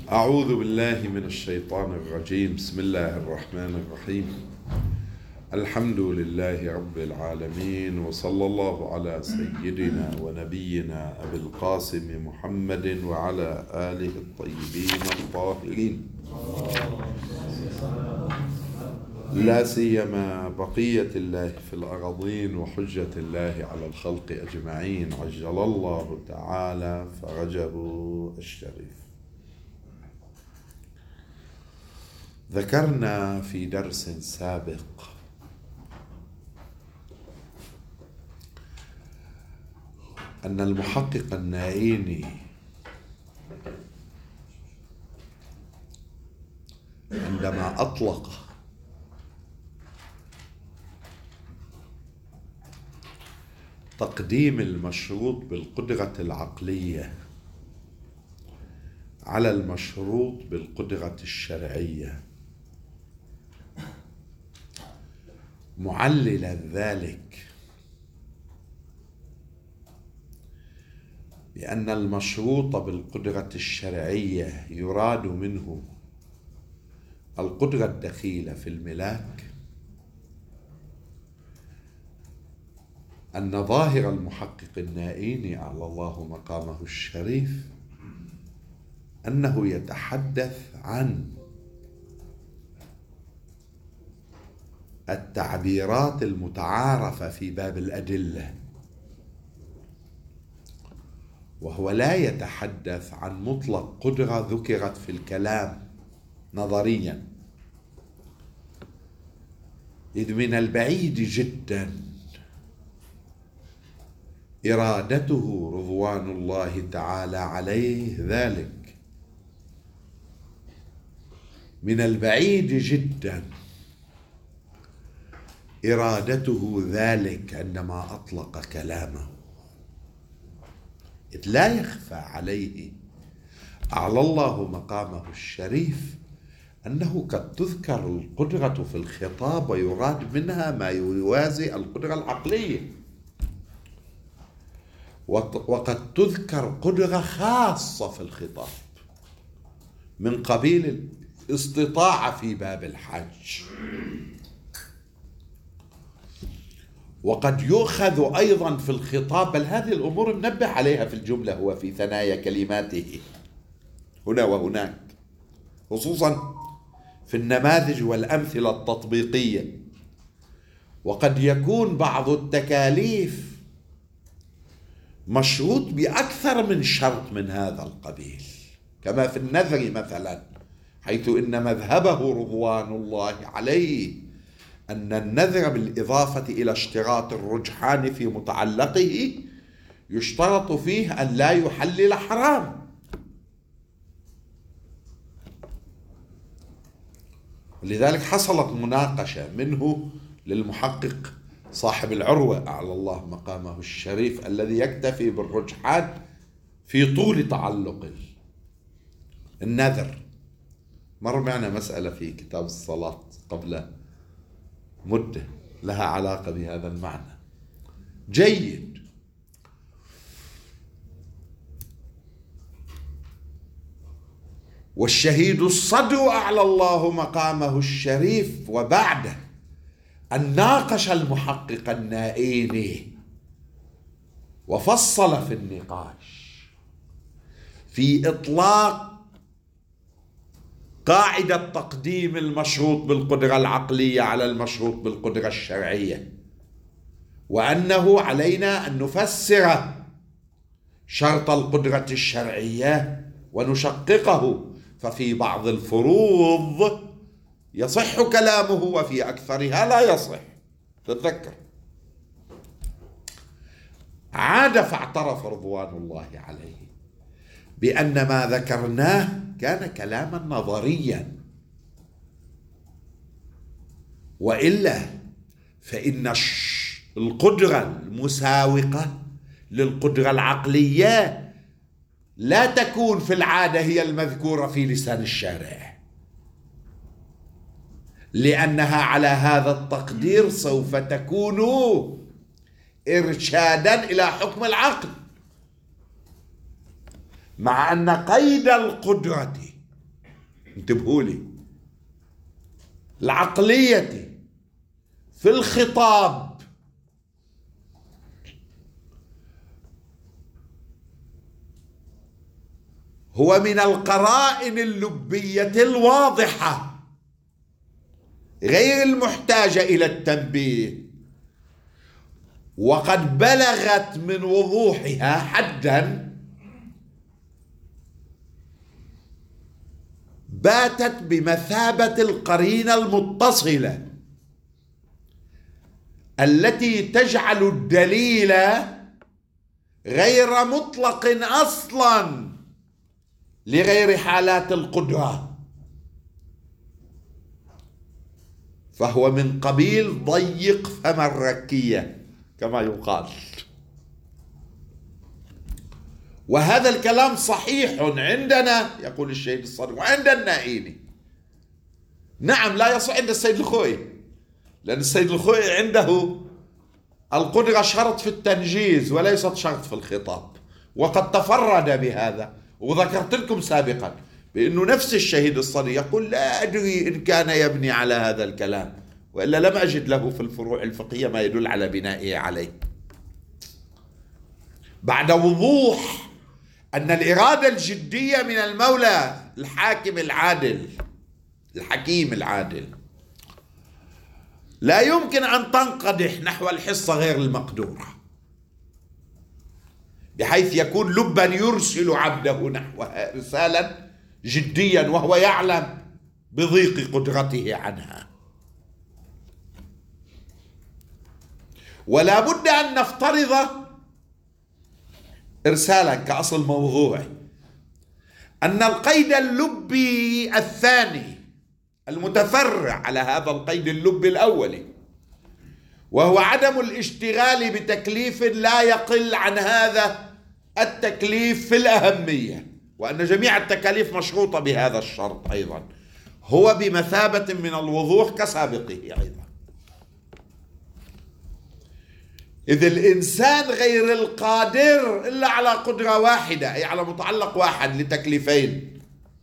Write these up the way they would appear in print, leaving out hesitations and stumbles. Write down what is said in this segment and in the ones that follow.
أعوذ بالله من الشيطان الرجيم. بسم الله الرحمن الرحيم. الحمد لله رب العالمين، وصلى الله على سيدنا ونبينا أبي القاسم محمد وعلى آله الطيبين الطاهرين، لا سيما بقية الله في الأراضين وحجة الله على الخلق أجمعين، عجل الله تعالى فرجه الشريف. ذكرنا في درس سابق أن المحقق النائيني عندما أطلق تقديم المشروط بالقدرة العقلية على المشروط بالقدرة الشرعية، معللا ذلك بأن المشروط بالقدرة الشرعية يراد منه القدرة الدخيلة في الملاك، أن ظاهر المحقق النائيني أعلى الله مقامه الشريف أنه يتحدث عن التعبيرات المتعارفة في باب الأدلة، وهو لا يتحدث عن مطلق قدرة ذكرت في الكلام نظريا، إذ من البعيد جدا إرادته رضوان الله تعالى عليه ذلك، من البعيد جدا إرادته ذلك عندما أطلق كلامه، إذ لا يخفى عليه أعلى الله مقامه الشريف أنه قد تذكر القدرة في الخطاب ويراد منها ما يوازي القدرة العقلية، وقد تذكر قدرة خاصة في الخطاب من قبيل الاستطاعة في باب الحج، وقد يؤخذ أيضا في الخطاب، بل هذه الأمور منبه عليها في الجملة هو في ثنايا كلماته هنا وهناك، خصوصا في النماذج والأمثلة التطبيقية. وقد يكون بعض التكاليف مشروط بأكثر من شرط من هذا القبيل، كما في النذر مثلا، حيث إن مذهبه رضوان الله عليه أن النذر بالإضافة إلى اشتراط الرجحان في متعلقه يشترط فيه أن لا يحلل حرام، ولذلك حصلت مناقشة منه للمحقق صاحب العروة أعلى الله مقامه الشريف الذي يكتفي بالرجحان في طول تعلق النذر. مر معنا مسألة في كتاب الصلاة قبل مدة لها علاقة بهذا المعنى. جيد. والشهيد الصدر أعلى الله مقامه الشريف وبعده أن ناقش المحقق النائيني وفصل في النقاش في إطلاق قاعدة تقديم المشروط بالقدرة العقلية على المشروط بالقدرة الشرعية، وأنه علينا أن نفسر شرط القدرة الشرعية ونشققه، ففي بعض الفروض يصح كلامه وفي أكثرها لا يصح. تتذكر عاد فاعترف رضوان الله عليه بأن ما ذكرناه كان كلاما نظريا، وإلا فإن القدرة المساوقة للقدرة العقلية لا تكون في العادة هي المذكورة في لسان الشارع، لأنها على هذا التقدير سوف تكون إرشادا إلى حكم العقل، مع أن قيد القدرة انتبهوا لي، العقلية في الخطاب هو من القرائن اللبية الواضحة غير المحتاجة إلى التنبيه، وقد بلغت من وضوحها حدا باتت بمثابة القرينة المتصلة التي تجعل الدليل غير مطلق أصلا لغير حالات القدرة، فهو من قبيل ضيق فم الركية كما يقال. وهذا الكلام صحيح عندنا يقول الشهيد الصادق وعند النائيني. نعم لا يصح عند السيد الخوئي، لأن السيد الخوئي عنده القدرة شرط في التنجيز وليست شرط في الخطاب، وقد تفرد بهذا. وذكرت لكم سابقا بأنه نفس الشهيد الصادق يقول لا أدري إن كان يبني على هذا الكلام، وإلا لم أجد له في الفروع الفقهية ما يدل على بنائه عليه، بعد وضوح أن الإرادة الجدية من المولى الحاكم العادل الحكيم العادل لا يمكن أن تنقدح نحو الحصة غير المقدورة، بحيث يكون لبا يرسل عبده نحوها إرسالا جديا وهو يعلم بضيق قدرته عنها. ولا بد أن نفترض إرسالا كأصل موضوعي أن القيد اللبي الثاني المتفرع على هذا القيد اللبي الأولي، وهو عدم الاشتغال بتكليف لا يقل عن هذا التكليف في الأهمية، وأن جميع التكاليف مشروطة بهذا الشرط أيضا، هو بمثابة من الوضوح كسابقه أيضا. إذ الإنسان غير القادر إلا على قدرة واحدة، أي على متعلق واحد لتكليفين،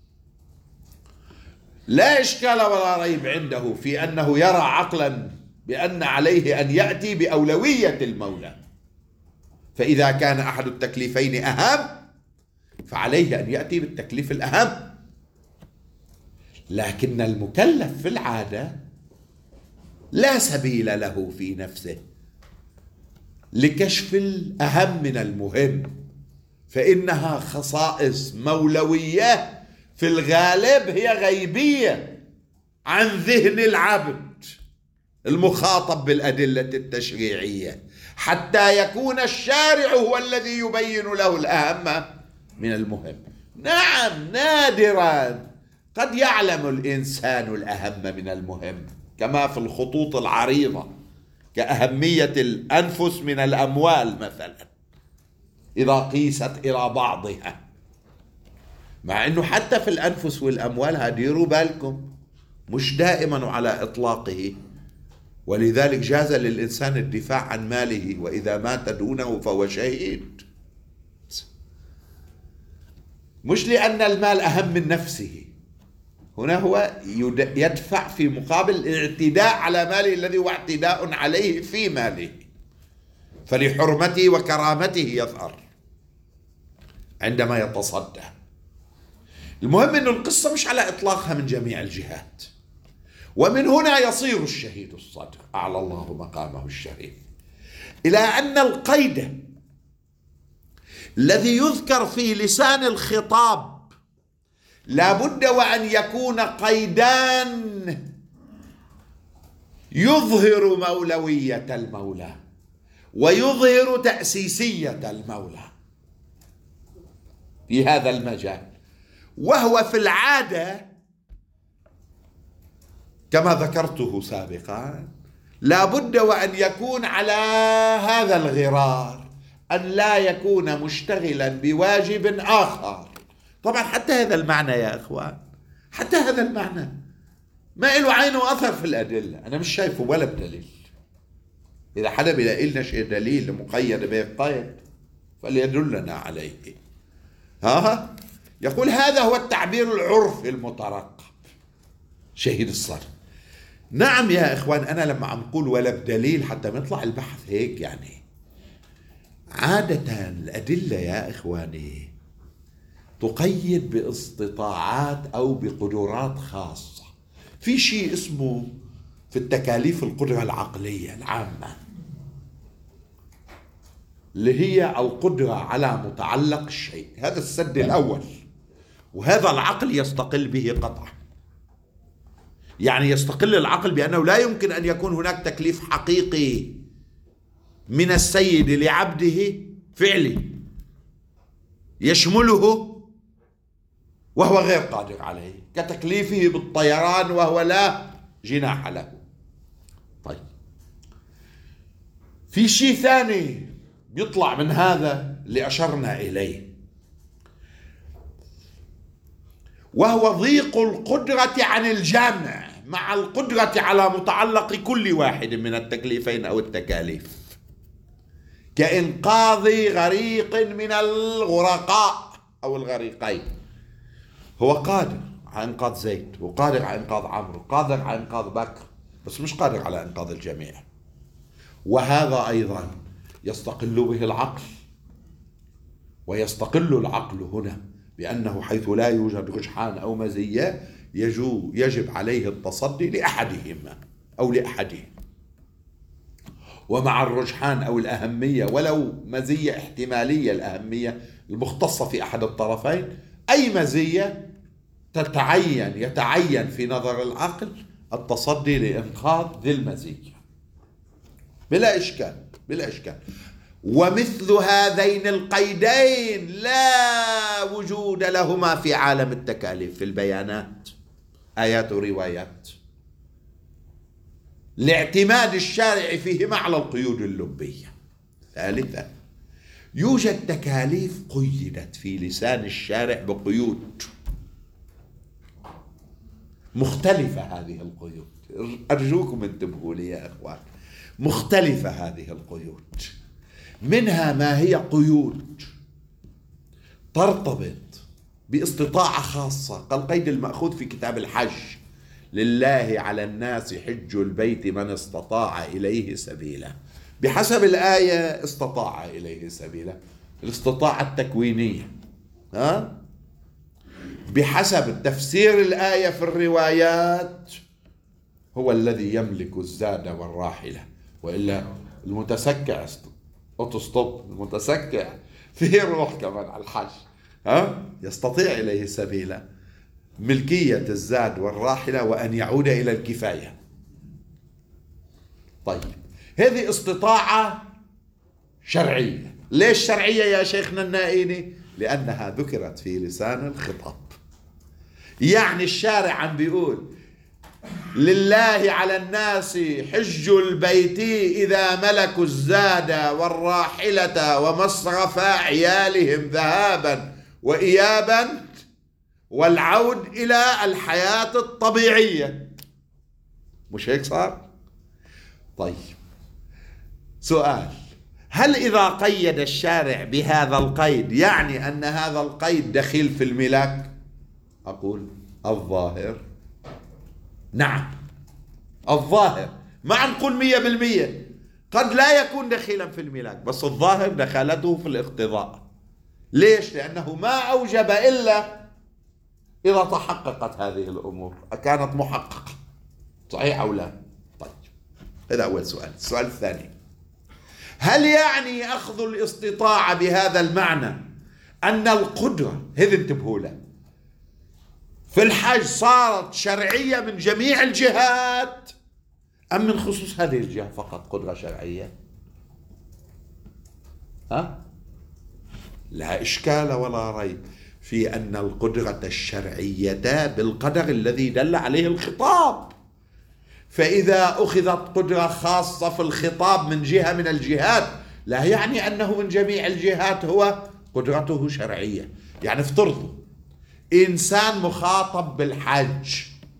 لا إشكال ولا ريب عنده في أنه يرى عقلا بأن عليه أن يأتي بأولوية المولى، فإذا كان أحد التكليفين أهم فعليه أن يأتي بالتكليف الأهم. لكن المكلف في العادة لا سبيل له في نفسه لكشف الأهم من المهم، فإنها خصائص مولوية في الغالب هي غيبية عن ذهن العبد المخاطب بالأدلة التشريعية، حتى يكون الشارع هو الذي يبين له الأهم من المهم. نعم نادرا قد يعلم الإنسان الأهم من المهم، كما في الخطوط العريضة كأهمية الأنفس من الأموال مثلا إذا قيست إلى بعضها، مع أنه حتى في الأنفس والأموال ديروا بالكم مش دائما على إطلاقه، ولذلك جاز للإنسان الدفاع عن ماله وإذا مات دونه فهو شهيد، مش لأن المال أهم من نفسه، هنا هو يدفع في مقابل الاعتداء على ماله الذي هو اعتداء عليه في ماله، فلحرمته وكرامته يظهر عندما يتصدى. المهم أن القصة مش على إطلاقها من جميع الجهات، ومن هنا يصير الشهيد الصادق أعلى الله مقامه الشريف إلى أن القيد الذي يذكر في لسان الخطاب لا بد وأن يكون قيدان يظهر مولوية المولى ويظهر تأسيسية المولى في هذا المجال، وهو في العادة كما ذكرته سابقا لا بد وأن يكون على هذا الغرار، أن لا يكون مشتغلا بواجب آخر. طبعا حتى هذا المعنى يا إخوان، حتى هذا المعنى ما له عين وأثر في الأدلة، أنا مش شايفه ولا بدليل. إذا حدا بيلاقي لنا شيء دليل مقيد بالقيد فليدلنا عليه. يقول هذا هو التعبير العرفي المترقب، شهيد الصدر. نعم يا إخوان، أنا لما عم أقول ولا بدليل حتى ما يطلع البحث هيك يعني. عادة الأدلة يا إخواني تقيد باستطاعات أو بقدرات خاصة. في شيء اسمه في التكاليف القدرة العقلية العامة، اللي هي القدرة على متعلق الشيء، هذا السد الأول، وهذا العقل يستقل به قطعا. يعني يستقل العقل بأنه لا يمكن أن يكون هناك تكليف حقيقي من السيد لعبده فعلي يشمله وهو غير قادر عليه، كتكليفه بالطيران وهو لا جناح له. طيب، في شيء ثاني بيطلع من هذا اللي أشرنا إليه، وهو ضيق القدرة عن الجمع مع القدرة على متعلق كل واحد من التكليفين أو التكاليف، كإنقاذ غريق من الغرقاء أو الغريقين. هو قادر على إنقاذ زيد، وقادر على إنقاذ عمرو، قادر على إنقاذ بكر، بس مش قادر على إنقاذ الجميع. وهذا أيضا يستقل به العقل، ويستقل العقل هنا بأنه حيث لا يوجد رجحان أو مزية يجب عليه التصدي لأحدهما أو لأحدهم. ومع الرجحان أو الأهمية ولو مزية احتمالية، الأهمية المختصة في أحد الطرفين، أي مزية يتعين في نظر العقل التصدي لإنقاذ ذي المزية بلا إشكال، بلا إشكال. ومثل هذين القيدين لا وجود لهما في عالم التكاليف في البيانات، آيات وروايات، لاعتماد الشارع فيهما على القيود اللبية. ثالثا، يوجد تكاليف قيدت في لسان الشارع بقيود مختلفة. هذه القيود أرجوكم انتبهوا لي يا أخوان، مختلفة هذه القيود. منها ما هي قيود ترتبط باستطاعة خاصة، كالقيد المأخوذ في كتاب الحج: لله على الناس حج البيت من استطاع إليه سبيلا. بحسب الآية استطاع إليه سبيلا، الاستطاعة التكوينية. بحسب تفسير الآية في الروايات هو الذي يملك الزاد والراحلة، وإلا المتسكع أوتوستوب، المتسكع فيه روح كمان على الحج، يستطيع إليه سبيلا، ملكية الزاد والراحلة وأن يعود إلى الكفاية. طيب، هذه استطاعة شرعية. ليش شرعية يا شيخنا النائيني؟ لأنها ذكرت في لسان الخطاب. يعني الشارع عم بيقول لله على الناس حج البيت إذا ملكوا الزاد والراحلة ومصرف عيالهم ذهابا وإيابا والعود إلى الحياة الطبيعية. مش هيك صار؟ طيب، سؤال: هل إذا قيد الشارع بهذا القيد يعني أن هذا القيد دخيل في الملاك؟ أقول الظاهر نعم، الظاهر، ما نقول 100%، قد لا يكون دخيلا في الملاك، بس الظاهر دخلته في الاقتضاء. ليش؟ لأنه ما أوجب إلا إذا تحققت هذه الأمور، كانت محققة، صحيح أو لا؟ طيب، هذا أول سؤال. السؤال الثاني: هل يعني أخذ الاستطاعة بهذا المعنى أن القدرة، هذا انتبهوا له، في الحج صارت شرعية من جميع الجهات، أم من خصوص هذه الجهة فقط قدرة شرعية؟ لا إشكال ولا ريب في أن القدرة الشرعية بالقدر الذي دل عليه الخطاب. فإذا أخذت قدرة خاصة في الخطاب من جهة من الجهات، لا يعني أنه من جميع الجهات هو قدرته شرعية. يعني افترضوا إنسان مخاطب بالحج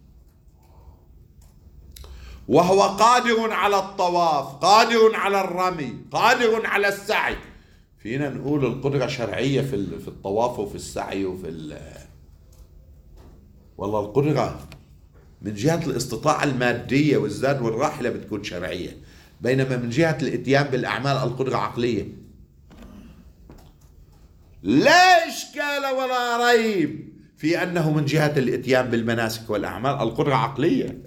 وهو قادر على الطواف، قادر على الرمي، قادر على السعي، فينا نقول القدرة شرعية في الطواف وفي السعي والله القدرة من جهة الاستطاعة المادية والزاد والراحلة بتكون شرعية، بينما من جهة الاتيان بالأعمال القدرة عقلية. لا إشكال ولا ريب في أنه من جهة الاتيان بالمناسك والأعمال القدرة عقلية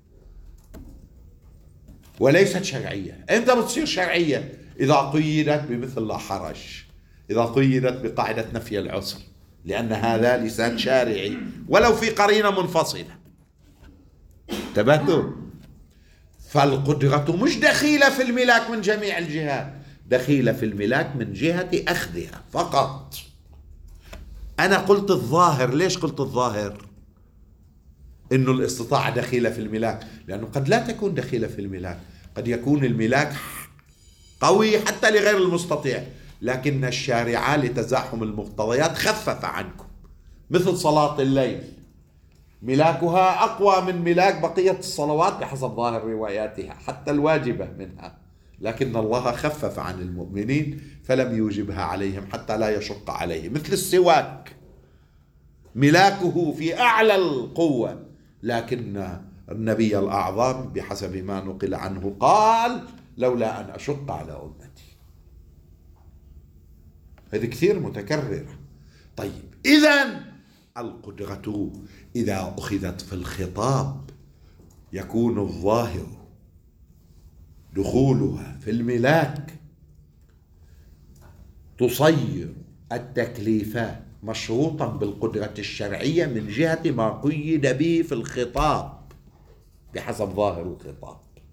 وليست شرعية. إمتى بتصير شرعية؟ إذا قيدت بمثل لا حرج، إذا قيدت بقاعدة نفي العسر، لأن هذا لسان شارعي ولو في قرينة منفصلة. انتبهتوا؟ فالقدرة مش دخيلة في الملاك من جميع الجهات، دخيلة في الملاك من جهة أخذها فقط. أنا قلت الظاهر. ليش قلت الظاهر؟ إنه الاستطاعة دخيلة في الملاك، لأنه قد لا تكون دخيلة في الملاك، قد يكون الملاك قوي حتى لغير المستطيع، لكن الشارع لتزاحم المقتضيات خفف عنكم، مثل صلاة الليل ملاكها أقوى من ملاك بقية الصلوات بحسب ظاهر رواياتها حتى الواجبة منها، لكن الله خفف عن المؤمنين فلم يوجبها عليهم حتى لا يشق عليهم. مثل السواك ملاكه في أعلى القوة، لكن النبي الأعظم بحسب ما نقل عنه قال لولا أن أشق على أمتي. هذه كثير متكررة. طيب إذن القدرة إذا أخذت في الخطاب يكون الظاهر دخولها في الملاك تصير التكليفات مشروطا بالقدرة الشرعية من جهة ما قيد به في الخطاب بحسب ظاهر الخطاب،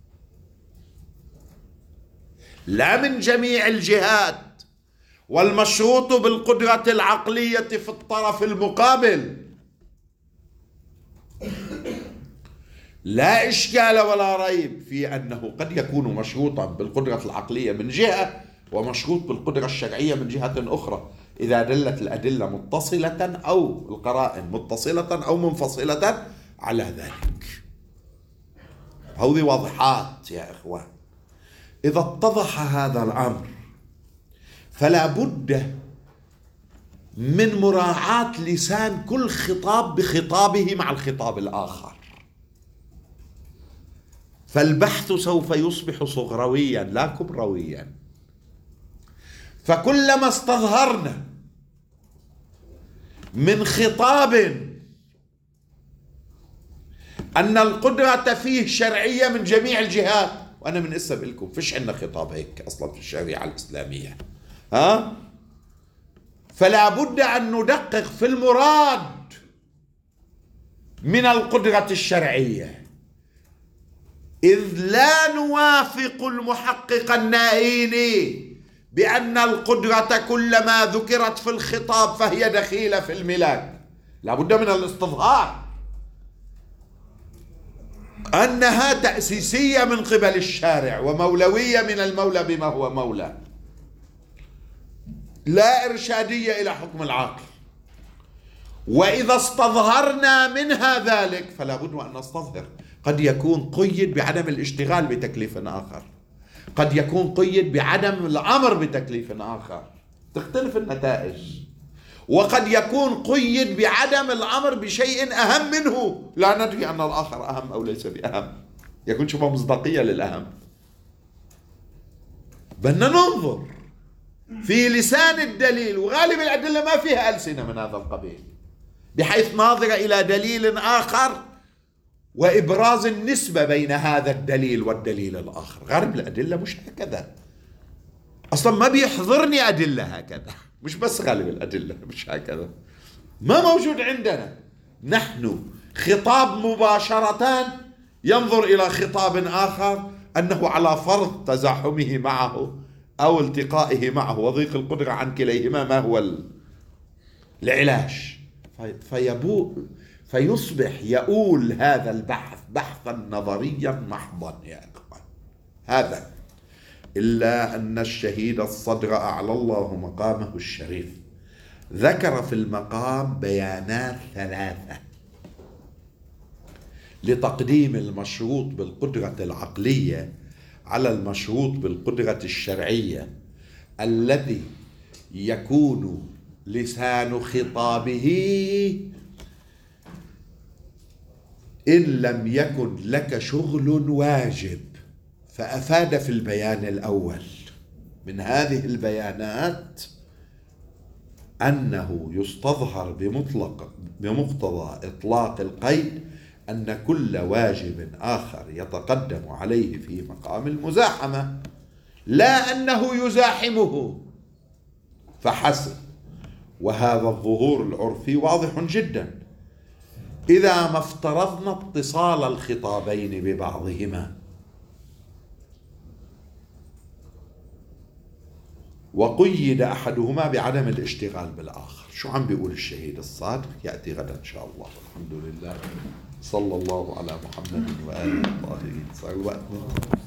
لا من جميع الجهات. والمشروط بالقدرة العقلية في الطرف المقابل. لا إشكال ولا ريب في أنه قد يكون مشروطا بالقدرة العقلية من جهة ومشروط بالقدرة الشرعية من جهة أخرى، إذا دلت الأدلة متصلة أو القرائن متصلة أو منفصلة على ذلك. هذه واضحات يا إخوان. إذا اتضح هذا الأمر فلا بد من مراعاة لسان كل خطاب بخطابه مع الخطاب الآخر، فالبحث سوف يصبح صغرويا لا كبرويا. فكلما استظهرنا من خطاب أن القدرة فيه شرعية من جميع الجهات، وأنا من اسا لكم فيش عندنا خطاب هيك أصلا في الشريعة الإسلامية، فلا بد أن ندقق في المراد من القدرة الشرعية، إذ لا نوافق المحقق النائيني بأن القدرة كلما ذكرت في الخطاب فهي دخيلة في الملاك. لا بد من الاستظهار أنها تأسيسية من قبل الشارع ومولوية من المولى بما هو مولى، لا إرشادية إلى حكم العاقل. وإذا استظهرنا منها ذلك فلا بد أن نستظهر قد يكون قيد بعدم الاشتغال بتكليف آخر، قد يكون قيد بعدم الأمر بتكليف آخر، تختلف النتائج. وقد يكون قيد بعدم الأمر بشيء أهم منه، لا ندري أن الآخر أهم أو ليس بأهم، يكون شبه مصداقية للأهم. بدنا ننظر في لسان الدليل، وغالب الأدلة ما فيها ألسنة من هذا القبيل، بحيث ناظر إلى دليل آخر وإبراز النسبة بين هذا الدليل والدليل الآخر. غالب الأدلة مش هكذا، أصلا ما بيحضرني أدلة هكذا، مش بس غالب الأدلة مش هكذا، ما موجود عندنا. نحن خطاب مباشرة ينظر إلى خطاب آخر أنه على فرض تزاحمه معه أو التقائه معه وضيق القدرة عن كليهما ما هو العلاج، فيصبح يؤول هذا البحث بحثا نظريا محضا يا إخوان. هذا إلا أن الشهيد الصدر أعلى الله مقامه الشريف ذكر في المقام بيانات ثلاثة لتقديم المشروط بالقدرة العقلية على المشروط بالقدرة الشرعية، الذي يكون لسان خطابه إن لم يكن لك شغل واجب. فأفاد في البيان الأول من هذه البيانات أنه يستظهر بمقتضى إطلاق القيد أن كل واجب آخر يتقدم عليه في مقام المزاحمة، لا أنه يزاحمه فحسب. وهذا الظهور العرفي واضح جدا إذا ما افترضنا اتصال الخطابين ببعضهما وقيد أحدهما بعدم الاشتغال بالآخر. شو عم بيقول الشهيد الصادق؟ يأتي غدا إن شاء الله. الحمد لله، صلى الله على محمد وآله الطاهرين. صار الوقت منه.